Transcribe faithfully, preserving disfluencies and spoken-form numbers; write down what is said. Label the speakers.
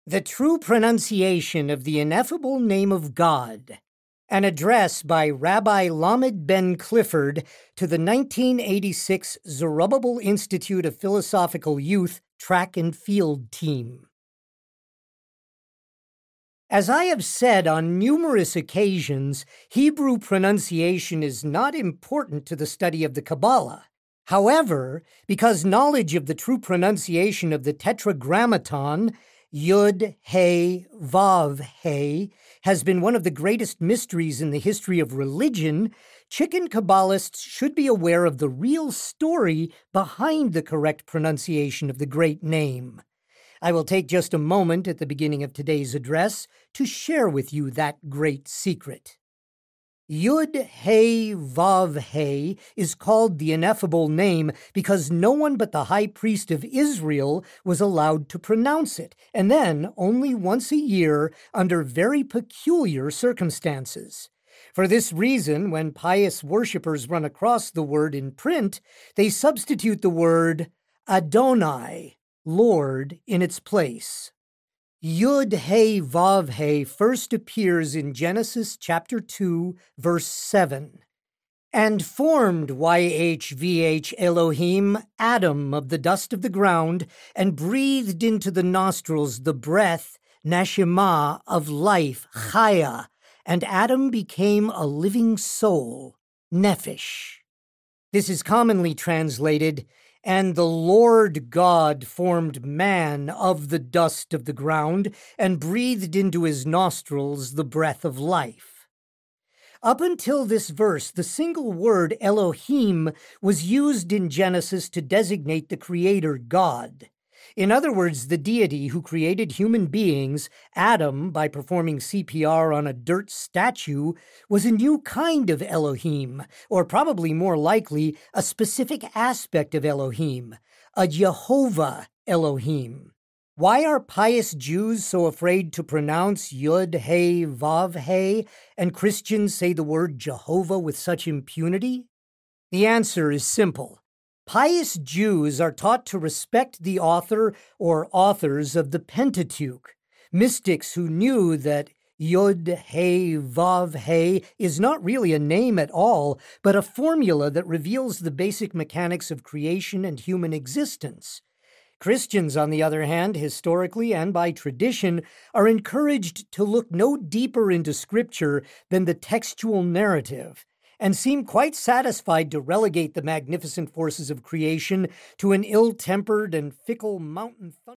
Speaker 1: The True Pronunciation of the Ineffable Name of God, an address by Rabbi Lamed Ben Clifford to the nineteen eighty-six Zerubbabel Institute of Philosophical Youth Track and Field Team. As I have said on numerous occasions, Hebrew pronunciation is not important to the study of the Kabbalah. However, because knowledge of the true pronunciation of the Tetragrammaton, Yud, He, Vav, He, has been one of the greatest mysteries in the history of religion, chicken Kabbalists should be aware of the real story behind the correct pronunciation of the great name. I will take just a moment at the beginning of today's address to share with you that great secret. Yud, He, Vav, He is called the Ineffable Name because no one but the high priest of Israel was allowed to pronounce it, and then only once a year under very peculiar circumstances. For this reason, when pious worshippers run across the word in print, they substitute the word Adonai, Lord, in its place. Yud He Vav He first appears in Genesis chapter two, verse seven. And formed Y H V H Elohim Adam of the dust of the ground, and breathed into the nostrils the breath, neshama, of life, chaya, and Adam became a living soul, nephesh. This is commonly translated, and the Lord God formed man of the dust of the ground and breathed into his nostrils the breath of life. Up until this verse, the single word Elohim was used in Genesis to designate the Creator God. In other words, the deity who created human beings, Adam, by performing C P R on a dirt statue, was a new kind of Elohim, or probably more likely, a specific aspect of Elohim, a Jehovah Elohim. Why are pious Jews so afraid to pronounce Yud, He, Vav, He, and Christians say the word Jehovah with such impunity? The answer is simple. Pious Jews are taught to respect the author or authors of the Pentateuch, mystics who knew that Yod, He, Vav, He is not really a name at all, but a formula that reveals the basic mechanics of creation and human existence. Christians, on the other hand, historically and by tradition, are encouraged to look no deeper into Scripture than the textual narrative, and seem quite satisfied to relegate the magnificent forces of creation to an ill-tempered and fickle mountain thunder.